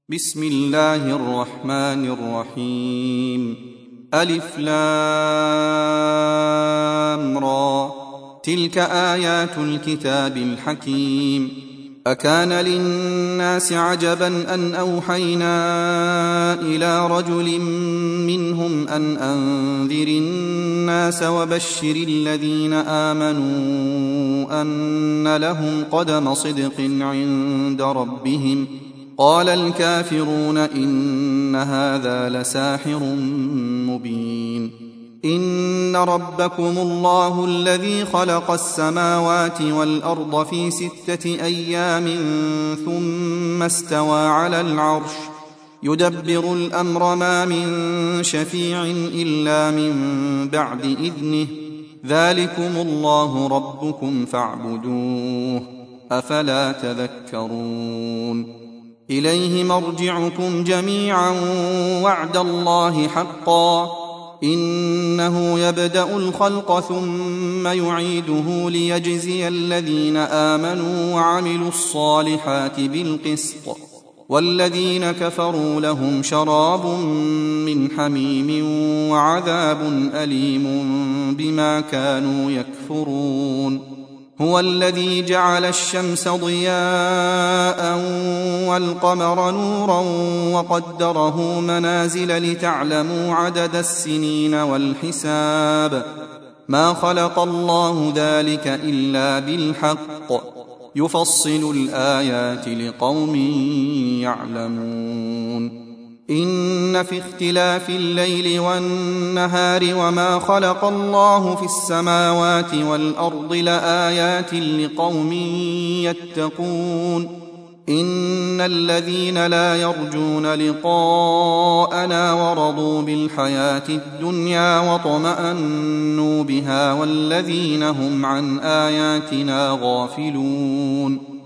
بسم الله الرحمن الرحيم. ألف لام را، تلك آيات الكتاب الحكيم. أكان للناس عجبا أن أوحينا إلى رجل منهم أن أنذر الناس وبشر الذين آمنوا أن لهم قدم صدق عند ربهم. قال الكافرون إن هذا لساحر مبين. إن ربكم الله الذي خلق السماوات والأرض في 6 أيام ثم استوى على العرش يدبر الأمر، ما من شفيع إلا من بعد إذنه. ذلكم الله ربكم فاعبدوه، أفلا تذكرون. إليه مرجعكم جميعا وعد الله حقا، إنه يبدأ الخلق ثم يعيده ليجزي الذين آمنوا وعملوا الصالحات بالقسط، والذين كفروا لهم شراب من حميم وعذاب أليم بما كانوا يكفرون. هو الذي جعل الشمس ضياء والقمر نورا وقدره منازل لتعلموا عدد السنين والحساب. ما خلق الله ذلك إلا بالحق، يفصل الآيات لقوم يعلمون. إن في اختلاف الليل والنهار وما خلق الله في السماوات والأرض لآيات لقوم يتقون. إن الذين لا يرجون لقاءنا ورضوا بالحياة الدنيا واطمأنوا بها والذين هم عن آياتنا غافلون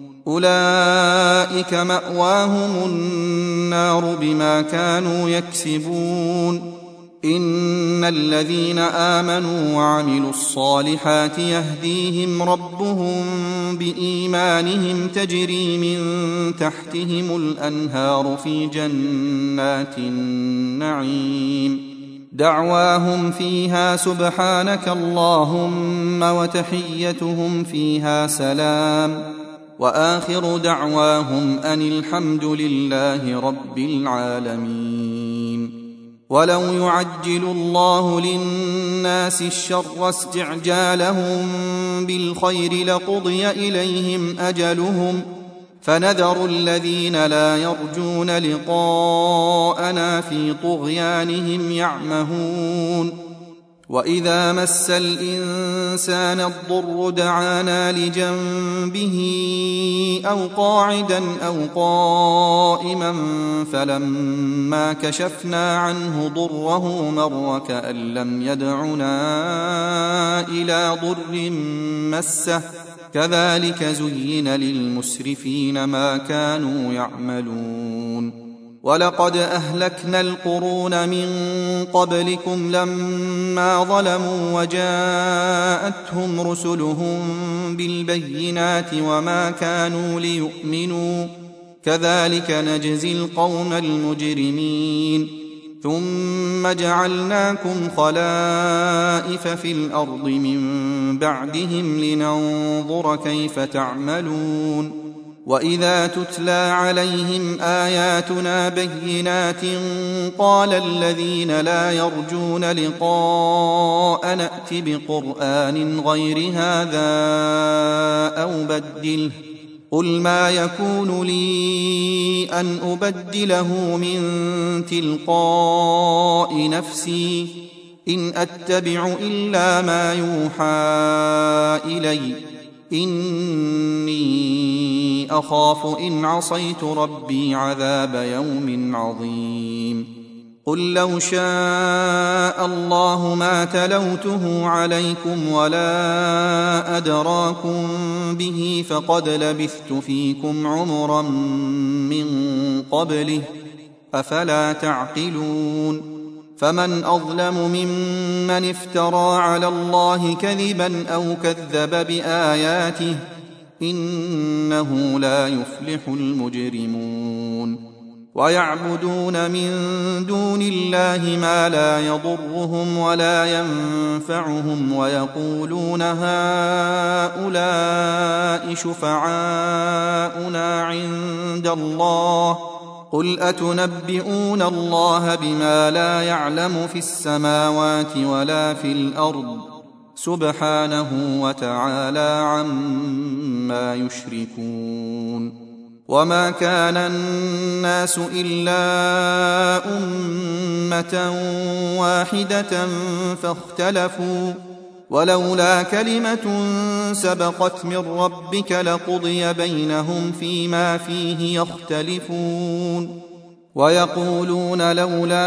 أولئك مأواهم النار بما كانوا يكسبون. إن الذين آمنوا وعملوا الصالحات يهديهم ربهم بإيمانهم، تجري من تحتهم الأنهار في جنات النعيم. دعواهم فيها سبحانك اللهم وتحيتهم فيها سلام، وآخر دعواهم أن الحمد لله رب العالمين. ولو يعجل الله للناس الشر استعجالهم بالخير لقضي إليهم أجلهم، فنذر الذين لا يرجون لقاءنا في طغيانهم يعمهون. وإذا مس الإنسان الضر دعانا لجنبه أو قاعدا أو قائما، فلما كشفنا عنه ضره مر كأن لم يدعنا إلى ضر مسه، كذلك زين للمسرفين ما كانوا يعملون. ولقد أهلكنا القرون من قبلكم لما ظلموا وجاءتهم رسلهم بالبينات وما كانوا ليؤمنوا، كذلك نجزي القوم المجرمين. ثم جعلناكم خلائف في الأرض من بعدهم لننظر كيف تعملون. وإذا تتلى عليهم آياتنا بينات قال الذين لا يرجون لقاء نأت بقرآن غير هذا أو بدله، قل ما يكون لي أن أبدله من تلقاء نفسي، إن أتبع إلا ما يوحى إلي، إني أخاف إن عصيت ربي عذاب يوم عظيم. قل لو شاء الله ما تلوته عليكم ولا أدراكم به، فقد لبثت فيكم عمرا من قبله، أفلا تعقلون. فمن أظلم ممن افترى على الله كذبا أو كذب بآياته، إنه لا يفلح المجرمون. ويعبدون من دون الله ما لا يضرهم ولا ينفعهم ويقولون هؤلاء شفعاؤنا عند الله قل أتنبئون الله بما لا يعلم في السماوات ولا في الأرض سبحانه وتعالى عما يشركون وما كان الناس إلا أمة واحدة فاختلفوا ولولا كلمة سبقت من ربك لقضي بينهم فيما فيه يختلفون ويقولون لولا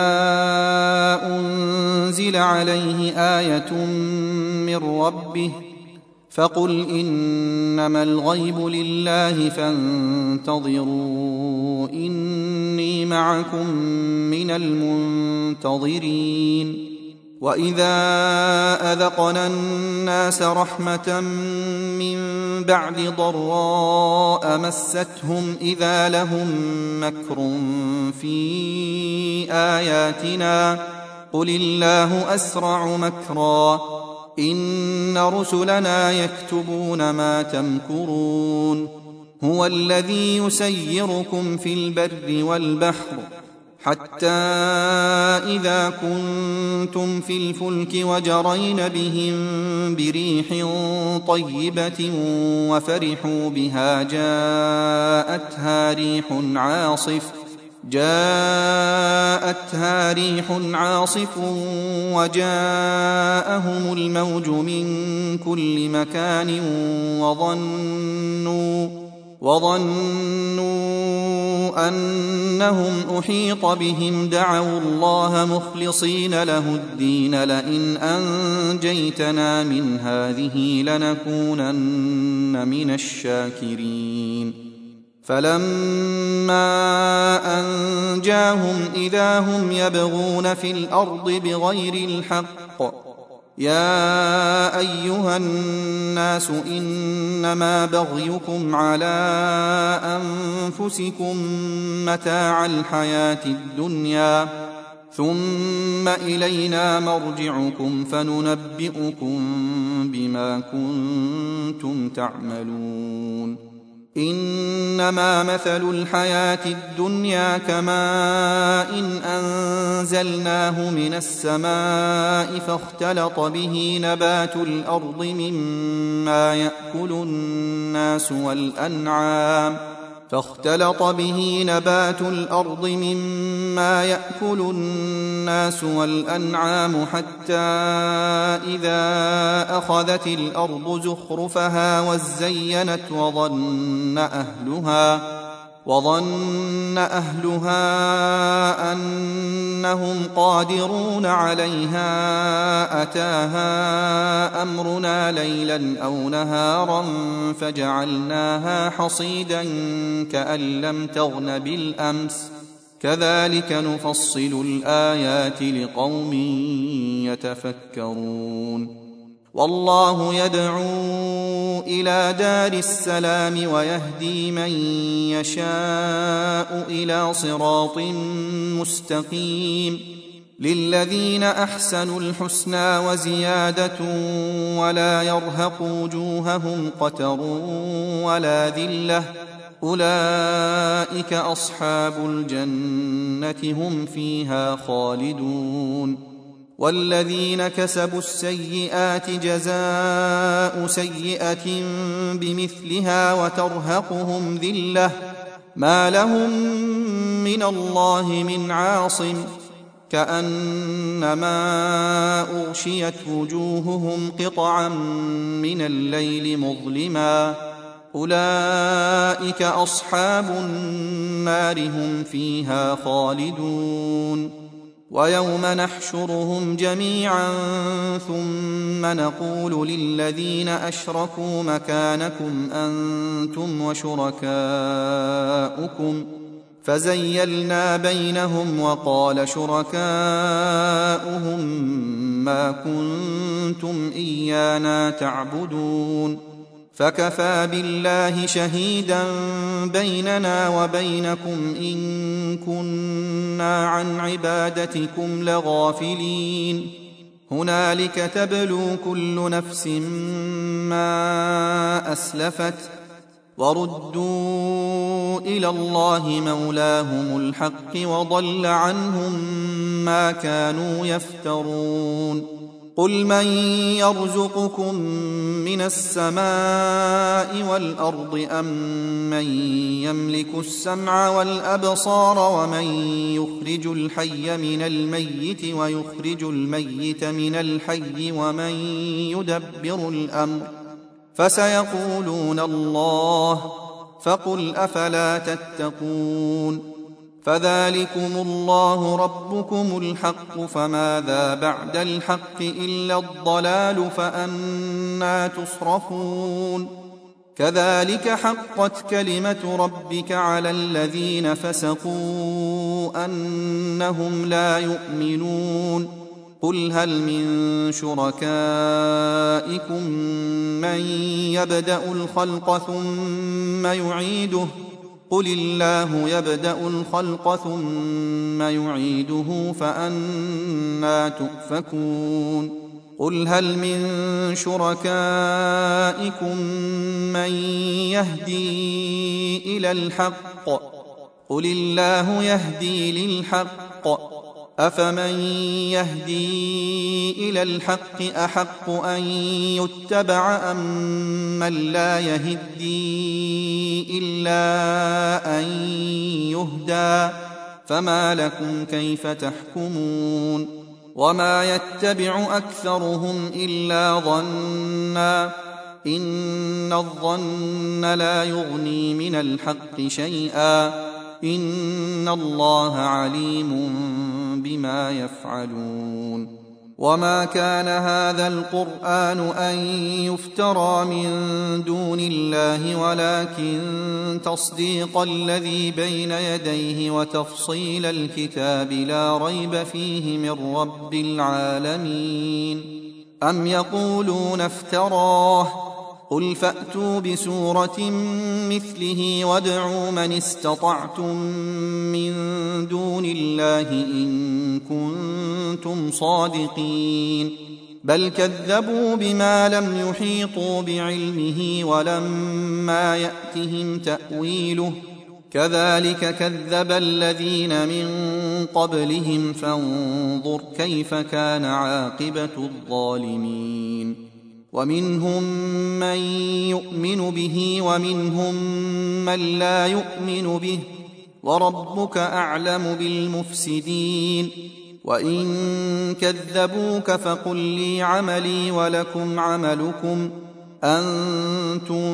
أنزل عليه آية من ربه فقل إنما الغيب لله فانتظروا إني معكم من المنتظرين وإذا أذقنا الناس رحمة من بعد ضراء مستهم إذا لهم مكر في آياتنا قل الله أسرع مكرا إن رسلنا يكتبون ما تمكرون هو الذي يسيركم في البر والبحر حتى إذا كنتم في الفلك وجرين بهم بريح طيبة وفرحوا بها جاءتها ريح عاصف وجاءهم الموج من كل مكان وظنوا أنهم أحيط بهم دعوا الله مخلصين له الدين لئن أنجيتنا من هذه لنكونن من الشاكرين فلما أنجاهم إذا هم يبغون في الأرض بغير الحق يا أيها الناس إنما بغيكم على أنفسكم متاع الحياة الدنيا ثم إلينا مرجعكم فننبئكم بما كنتم تعملون إنما مثل الحياة الدنيا كماء أنزلناه من السماء فاختلط به نبات الأرض مما يأكل الناس والأنعام حتى إذا أخذت الأرض زخرفها وزينت وظن أهلها أنهم قادرون عليها أتاها أمرنا ليلا أو نهارا فجعلناها حصيدا كأن لم تغن بالأمس كذلك نفصل الآيات لقوم يتفكرون والله يدعو إلى دار السلام ويهدي من يشاء إلى صراط مستقيم للذين أحسنوا الحسنى وزيادة ولا يرهق وجوههم قتر ولا ذلة أولئك أصحاب الجنة هم فيها خالدون والذين كسبوا السيئات جزاء سيئة بمثلها وترهقهم ذلة ما لهم من الله من عاصم كأنما أغشيت وجوههم قطعا من الليل مظلما أولئك أصحاب النار هم فيها خالدون ويوم نحشرهم جميعا ثم نقول للذين أشركوا مكانكم أنتم وشركاؤكم فزيلنا بينهم وقال شركاؤهم ما كنتم إيانا تعبدون فكفى بالله شهيدا بيننا وبينكم إن كنا عن عبادتكم لغافلين هنالك تبلو كل نفس ما أسلفت وردوا إلى الله مولاهم الحق وضل عنهم ما كانوا يفترون قل من يرزقكم من السماء والأرض أم من يملك السمع والأبصار ومن يخرج الحي من الميت ويخرج الميت من الحي ومن يدبر الأمر فسيقولون الله فقل أفلا تتقون فذلكم الله ربكم الحق فماذا بعد الحق إلا الضلال فأنى تصرفون كذلك حقت كلمة ربك على الذين فسقوا أنهم لا يؤمنون قل هل من شركائكم من يبدأ الخلق ثم يعيده قل الله يبدأ الخلق ثم يعيده فأنى تؤفكون قل هل من شركائكم من يهدي إلى الحق قل الله يهدي للحق أفمن يهدي إلى الحق أحق أن يتبع أم من لا يهدي إلا أن يهدى فما لكم كيف تحكمون وما يتبع أكثرهم إلا ظنا إن الظن لا يغني من الحق شيئا إن الله عليم بما يفعلون وما كان هذا القرآن أن يفترى من دون الله ولكن تصديق الذي بين يديه وتفصيل الكتاب لا ريب فيه من رب العالمين أم يقولون افتراه قل فأتوا بسورة مثله وادعوا من استطعتم من دون الله إن كنتم صادقين بل كذبوا بما لم يحيطوا بعلمه ولما يأتهم تأويله كذلك كذب الذين من قبلهم فانظر كيف كان عاقبة الظالمين ومنهم من يؤمن به ومنهم من لا يؤمن به وربك أعلم بالمفسدين وإن كذبوك فقل لي عملي ولكم عملكم أنتم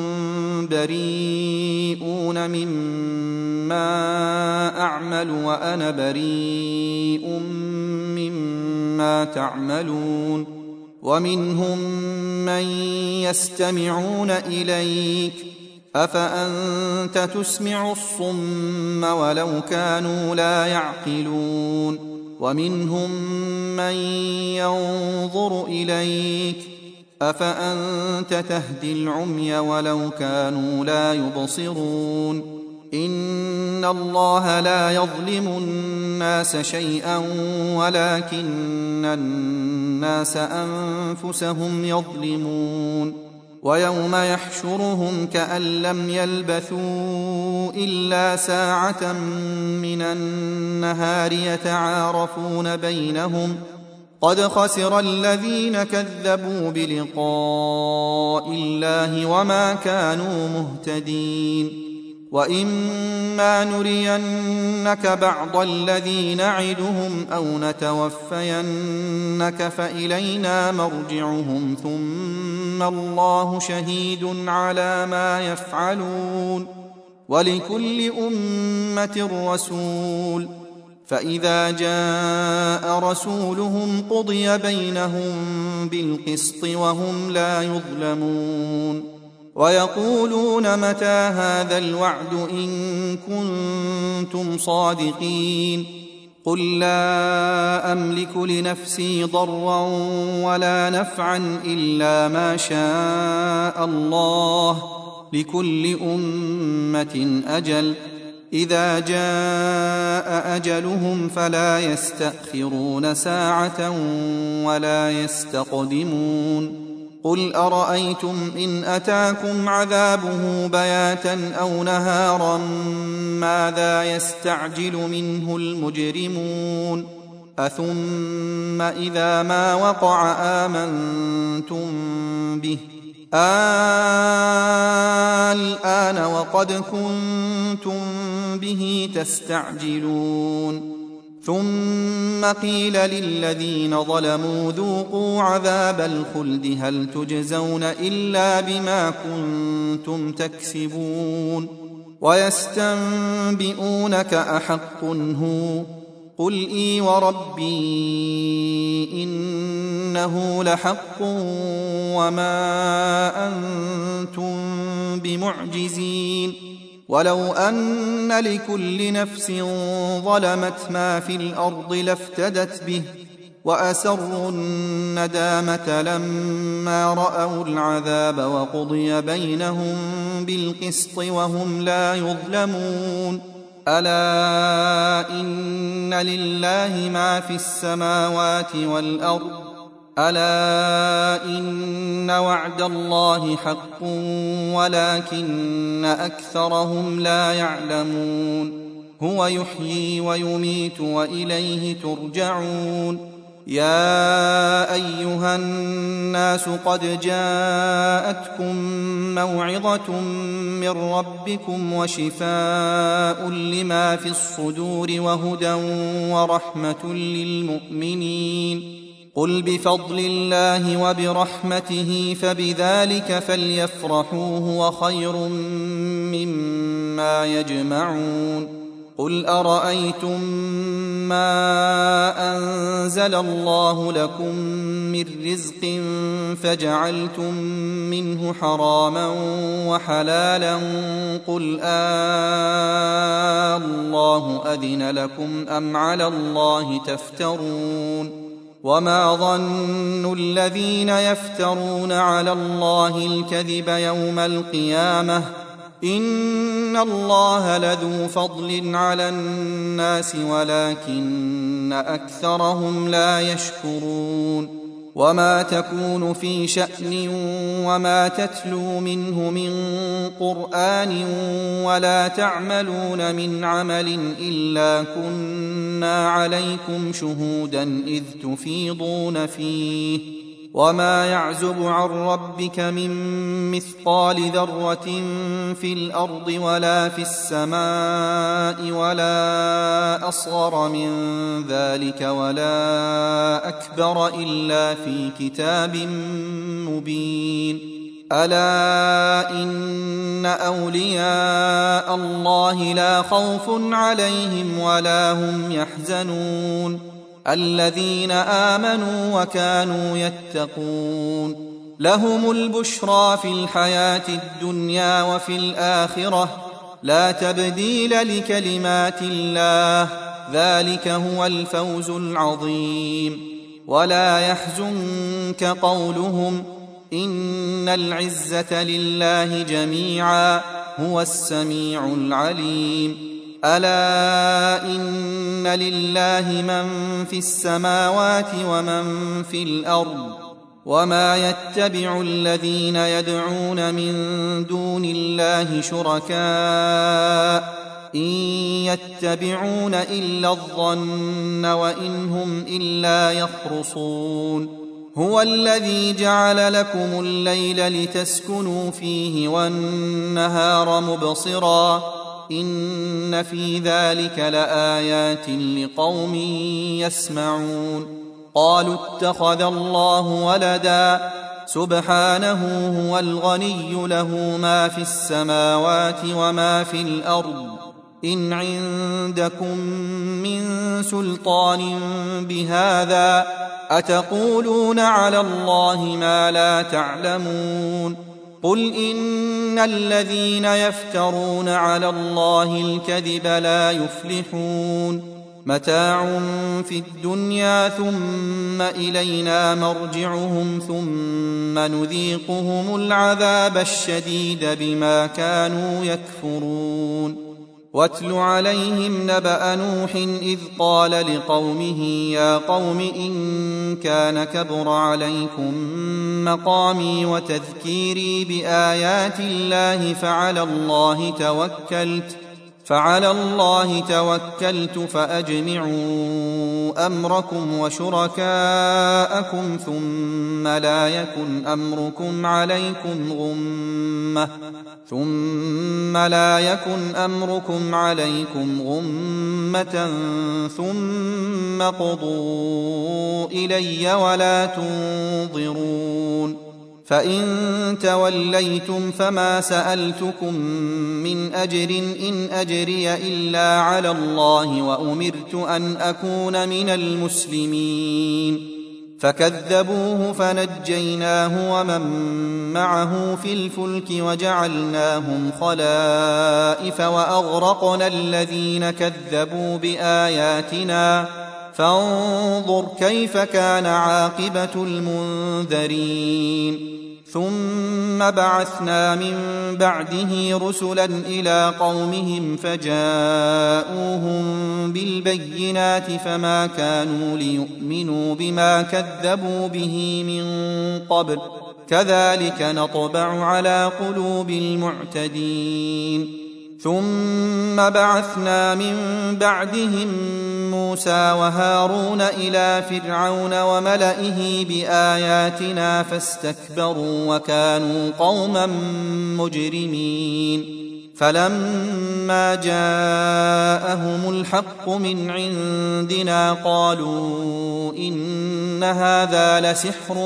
بريئون مما أعمل وأنا بريء مما تعملون ومنهم من يستمعون إليك أفأنت تسمع الصم ولو كانوا لا يعقلون ومنهم من ينظر إليك أفأنت تهدي العمي ولو كانوا لا يبصرون إن الله لا يظلم الناس شيئا ولكن الناس أنفسهم يظلمون ويوم يحشرهم كأن لم يلبثوا إلا ساعة من النهار يتعارفون بينهم قد خسر الذين كذبوا بلقاء الله وما كانوا مهتدين وإما نرينك بعض الذي نعدهم أو نتوفينك فإلينا مرجعهم ثم الله شهيد على ما يفعلون ولكل أمة رسول فإذا جاء رسولهم قضي بينهم بالقسط وهم لا يظلمون ويقولون متى هذا الوعد إن كنتم صادقين قل لا أملك لنفسي ضرا ولا نفعا إلا ما شاء الله، لكل أمة أجل، إذا جاء أجلهم فلا يستأخرون ساعة ولا يستقدمون. قل أرأيتم إن أتاكم عذابه بياتا أو نهارا ماذا يستعجل منه المجرمون؟ أثم إذا ما وقع آمنتم به الآن وقد كنتم به تستعجلون. ثم قيل للذين ظلموا ذوقوا عذاب الخلد هل تجزون إلا بما كنتم تكسبون. ويستنبئونك أحق هو؟ قل إي وربي إنه لحق وما أنتم بمعجزين. ولو أن لكل نفس ظلمت ما في الأرض لافتدت به وأسروا الندامة لما رأوا العذاب وقضي بينهم بالقسط وهم لا يظلمون. ألا إن لله ما في السماوات والأرض، ألا إن وعد الله حق ولكن أكثرهم لا يعلمون. هو يحيي ويميت وإليه ترجعون. يا أيها الناس قد جاءتكم موعظة من ربكم وشفاء لما في الصدور وهدى ورحمة للمؤمنين. قل بفضل الله وبرحمته فبذلك فليفرحوا هو خير مما يجمعون. قل أرأيتم ما أنزل الله لكم من رزق فجعلتم منه حراما وحلالا قل الله أذن لكم أم على الله تفترون. وما ظن الذين يفترون على الله الكذب يوم القيامة إن الله لذو فضل على الناس ولكن أكثرهم لا يشكرون. وما تكون في شأن وما تتلو منه من قرآن ولا تعملون من عمل إلا كنا عليكم شهودا إذ تفيضون فيه. وما يعزب عن ربك من مثقال ذرة في الأرض ولا في السماء ولا أصغر من ذلك ولا أكبر إلا في كتاب مبين. ألا إن أولياء الله لا خوف عليهم ولا هم يحزنون الذين آمنوا وكانوا يتقون. لهم البشرى في الحياة الدنيا وفي الآخرة لا تبديل لكلمات الله ذلك هو الفوز العظيم. ولا يحزنك قولهم إن العزة لله جميعا هو السميع العليم. ألا إن لله من في السماوات ومن في الأرض وما يتبع الذين يدعون من دون الله شركاء إن يتبعون إلا الظن وإن هم إلا يخرصون. هو الذي جعل لكم الليل لتسكنوا فيه والنهار مبصرا إن في ذلك لآيات لقوم يسمعون. قالوا اتخذ الله ولدا سبحانه هو الغني له ما في السماوات وما في الأرض إن عندكم من سلطان بهذا أتقولون على الله ما لا تعلمون. قل إن الذين يفترون على الله الكذب لا يفلحون. متاع في الدنيا ثم إلينا مرجعهم ثم نذيقهم العذاب الشديد بما كانوا يكفرون واتل عليهم نبأ نوح إذ قال لقومه يا قوم إن كان كبر عليكم مقامي وتذكيري بآيات الله فعلى الله توكلت فأجمعوا أمركم وشركاءكم ثم لا يكن أمركم عليكم غمة ثم قضوا إلي ولا تنظرون فإن توليتم فما سألتكم من أجر إن أجري إلا على الله وأمرت أن أكون من المسلمين فكذبوه فنجيناه ومن معه في الفلك وجعلناهم خلائف وأغرقنا الذين كذبوا بآياتنا فانظر كيف كان عاقبة المنذرين ثم بعثنا من بعده رسلا إلى قومهم فجاءوهم بالبينات فما كانوا ليؤمنوا بما كذبوا به من قبل كذلك نطبع على قلوب المعتدين ثم بعثنا من بعدهم موسى وهارون إلى فرعون وملئه بآياتنا فاستكبروا وكانوا قوما مجرمين فلما جاءهم الحق من عندنا قالوا إن هذا لسحر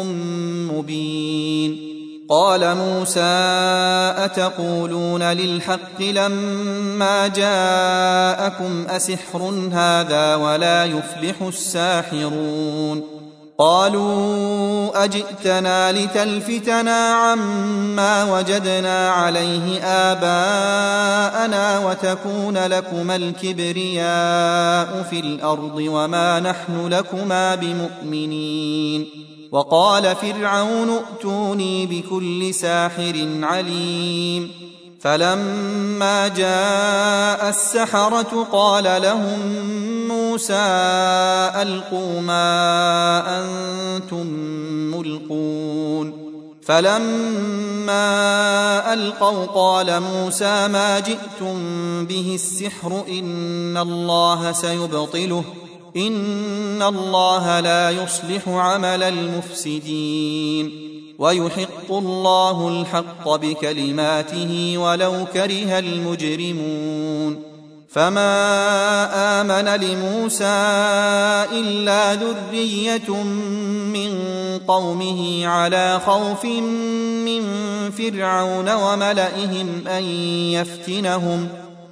مبين قال موسى أتقولون للحق لما جاءكم أسحر هذا ولا يفلح الساحرون قالوا أجئتنا لتلفتنا عما وجدنا عليه آباءنا وتكون لكما الكبرياء في الأرض وما نحن لكما بمؤمنين وقال فرعون ائتوني بكل ساحر عليم فلما جاء السحرة قال لهم موسى ألقوا ما أنتم ملقون فلما ألقوا قال موسى ما جئتم به السحر إن الله سيبطله إن الله لا يصلح عمل المفسدين ويحق الله الحق بكلماته ولو كره المجرمون فما آمن لموسى إلا ذرية من قومه على خوف من فرعون وملئهم أن يفتنهم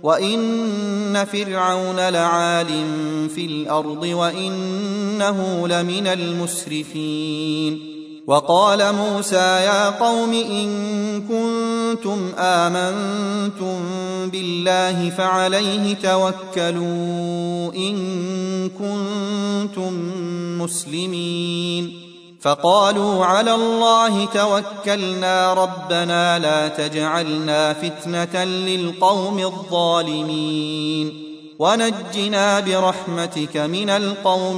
وإن فرعون لعال في الأرض وإنه لمن المسرفين وقال موسى يا قوم إن كنتم آمنتم بالله فعليه توكلوا إن كنتم مسلمين فقالوا على الله توكلنا ربنا لا تجعلنا فتنة للقوم الظالمين ونجنا برحمتك من القوم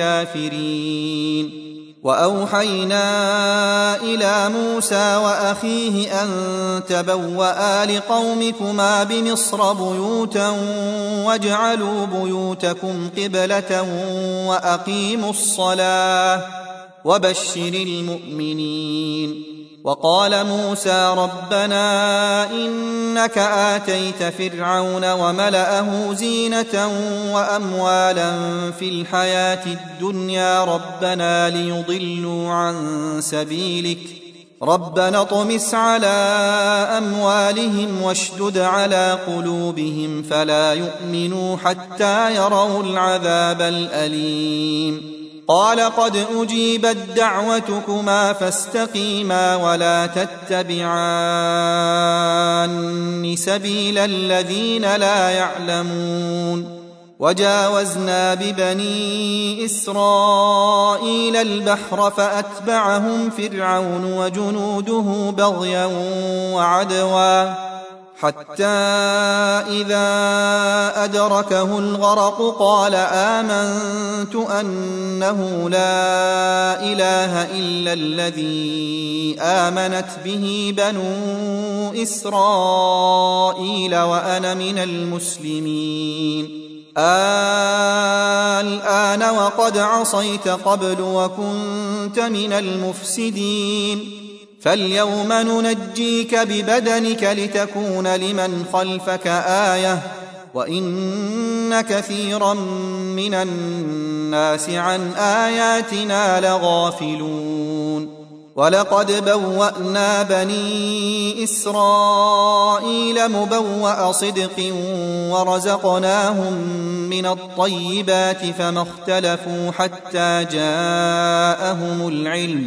الكافرين وأوحينا إلى موسى وأخيه أن تبوأ لقومكما بمصر بيوتا واجعلوا بيوتكم قبلة وأقيموا الصلاة وبشر المؤمنين وقال موسى ربنا إنك آتيت فرعون وملأه زينة وأموالا في الحياة الدنيا ربنا ليضلوا عن سبيلك ربنا اطمس على أموالهم واشدد على قلوبهم فلا يؤمنوا حتى يروا العذاب الأليم قال قد أجيبت دعوتكما فاستقيما ولا تتبعان سبيل الذين لا يعلمون وجاوزنا ببني إسرائيل البحر فأتبعهم فرعون وجنوده بغيا وعدوا حتى إذا أدركه الغرق قال آمنت أنه لا إله إلا الذي آمنت به بنو إسرائيل وأنا من المسلمين. الآن وقد عصيت قبل وكنت من المفسدين فاليوم ننجيك ببدنك لتكون لمن خلفك آية وإن كثيرا من الناس عن آياتنا لغافلون. ولقد بوأنا بني إسرائيل مبوأ صدق ورزقناهم من الطيبات فما اختلفوا حتى جاءهم العلم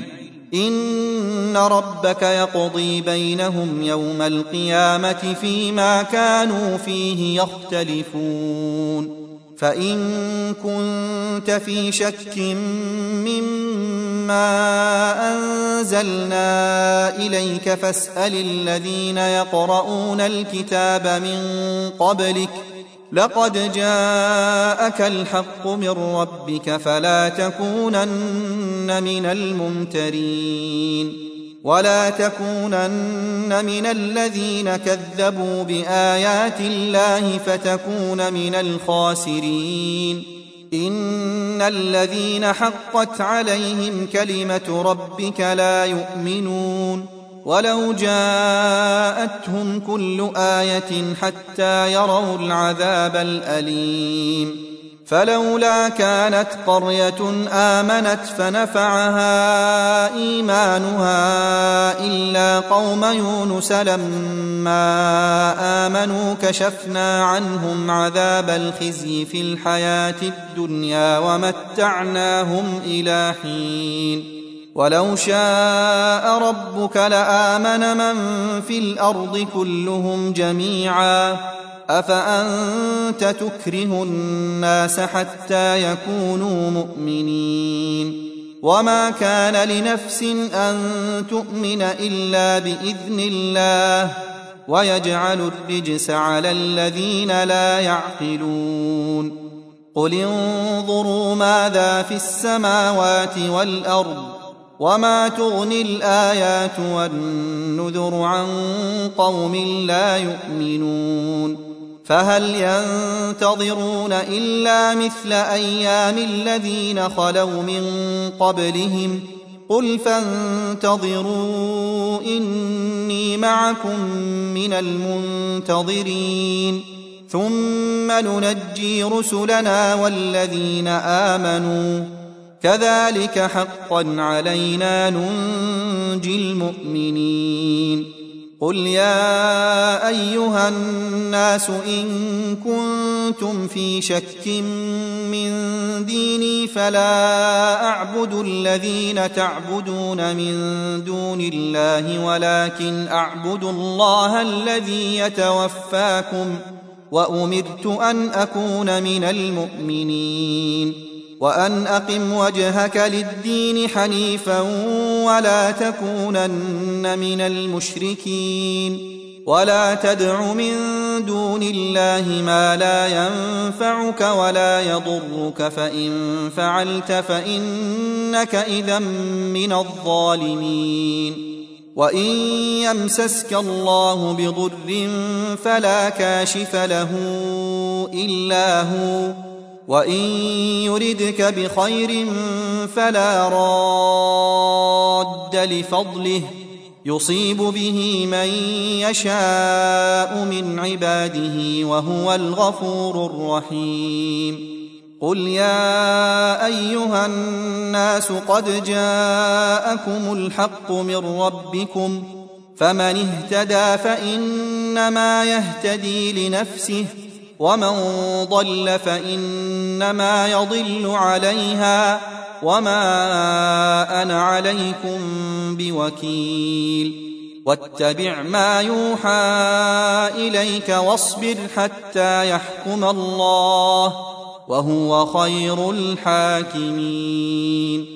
إن ربك يقضي بينهم يوم القيامة فيما كانوا فيه يختلفون. فإن كنت في شك مما أنزلنا إليك فاسأل الذين يقرؤون الكتاب من قبلك لقد جاءك الحق من ربك فلا تكونن من الممترين ولا تكونن من الذين كذبوا بآيات الله فتكون من الخاسرين. إن الذين حقت عليهم كلمة ربك لا يؤمنون ولو جاءتهم كل آية حتى يروا العذاب الأليم. فلولا كانت قرية آمنت فنفعها إيمانها إلا قوم يونس لما آمنوا كشفنا عنهم عذاب الخزي في الحياة الدنيا ومتعناهم إلى حين. ولو شاء ربك لآمن من في الأرض كلهم جميعا أفأنت تكره الناس حتى يكونوا مؤمنين وما كان لنفس أن تؤمن إلا بإذن الله ويجعل الرجس على الذين لا يعقلون. قل انظروا ماذا في السماوات والأرض وما تغني الآيات والنذر عن قوم لا يؤمنون. فهل ينتظرون إلا مثل أيام الذين خلوا من قبلهم قل فانتظروا إني معكم من المنتظرين ثم ننجي رسلنا والذين آمنوا كذلك حقا علينا ننجي المؤمنين. قل يا أيها الناس إن كنتم في شك من ديني فلا أعبد الذين تعبدون من دون الله ولكن أعبد الله الذي يتوفاكم وأمرت أن أكون من المؤمنين وأن أقم وجهك للدين حنيفا ولا تكونن من المشركين ولا تدع من دون الله ما لا ينفعك ولا يضرك فإن فعلت فإنك إذا من الظالمين. وإن يمسسك الله بضر فلا كاشف له إلا هو وإن يردك بخير فلا راد لفضله يصيب به من يشاء من عباده وهو الغفور الرحيم. قل يا أيها الناس قد جاءكم الحق من ربكم فمن اهتدى فإنما يهتدي لنفسه ومن ضل فإنما يضل عليها وما أنا عليكم بوكيل. واتبع ما يوحى إليك واصبر حتى يحكم الله وهو خير الحاكمين.